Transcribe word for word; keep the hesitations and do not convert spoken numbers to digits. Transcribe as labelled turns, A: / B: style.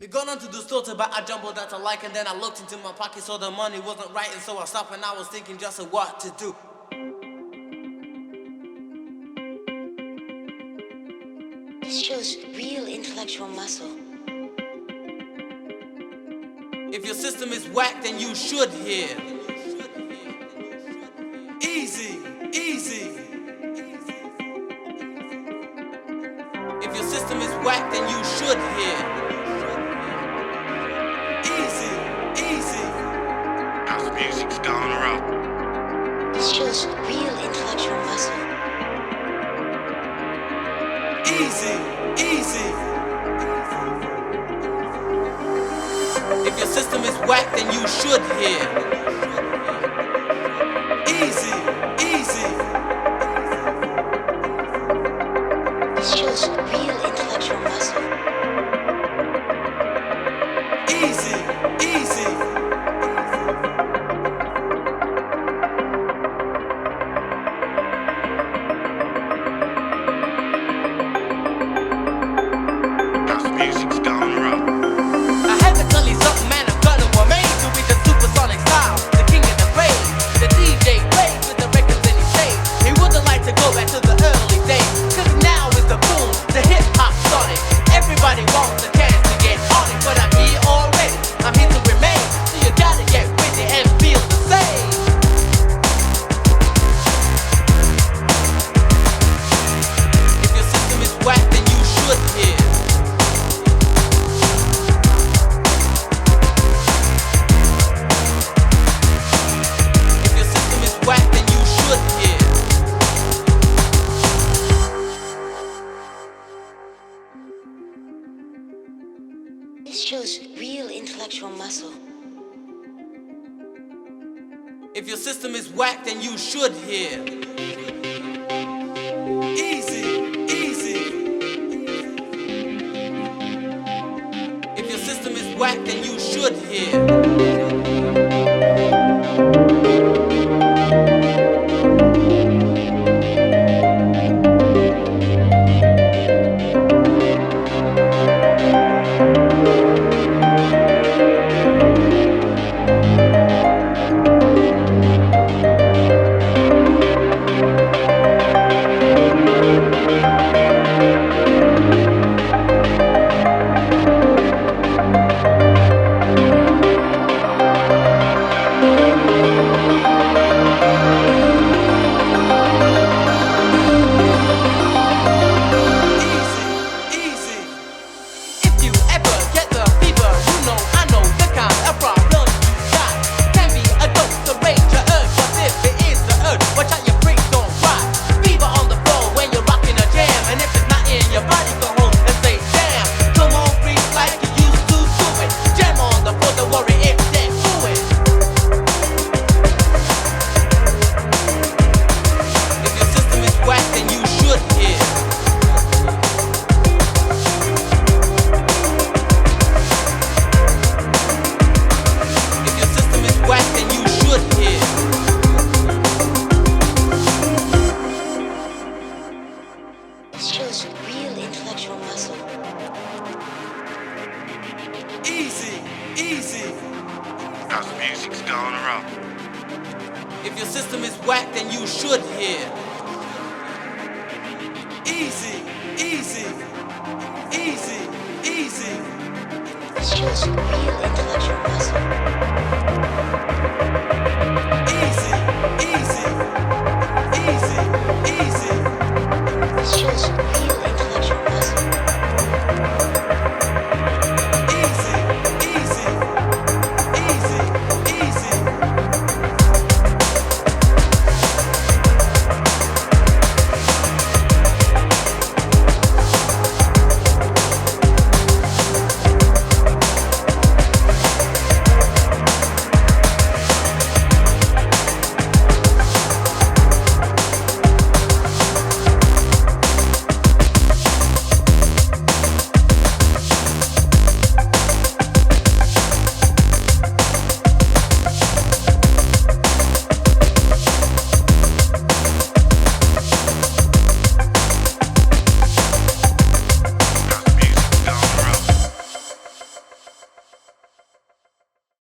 A: We gone on to the store to buy a jumbo that I like, and then I looked into my pocket, so the money wasn't right, and so I stopped and I was thinking just of what to do.
B: This shows real intellectual muscle.
A: If your system is whack, then you should hear. Easy, easy. If your system is whack, then you should hear. Easy, easy.
C: House music's gone wrong.
B: This shows real intellectual muscle.
A: Easy, easy. If your system is whack, then you should hear. Easy, easy.
B: This shows real intellectual muscle.
A: Easy, easy.
C: House music's gone wrong.
A: I had to tell you something, man. I'm gonna what made to be the supersonic style, the king of the rave. The D J plays with the records in his shade. He wouldn't like to go back to the early days, cause now is the boom, the hip hop started. Everybody wants a chance to get on it, but I'm here already. I'm here to remain, so you gotta get with it and feel the same. If your system is whack, then you should hear. If your system is whack, then you should hear.
B: This shows real intellectual muscle.
A: If your system is whack, then you should hear. Easy, easy. If your system is whack, then you should hear.
B: This shows real intellectual muscle.
A: Easy, easy.
C: House music's gone wrong.
A: If your system is whack, then you should hear. Easy, easy, easy, easy.
B: This shows real intellectual muscle.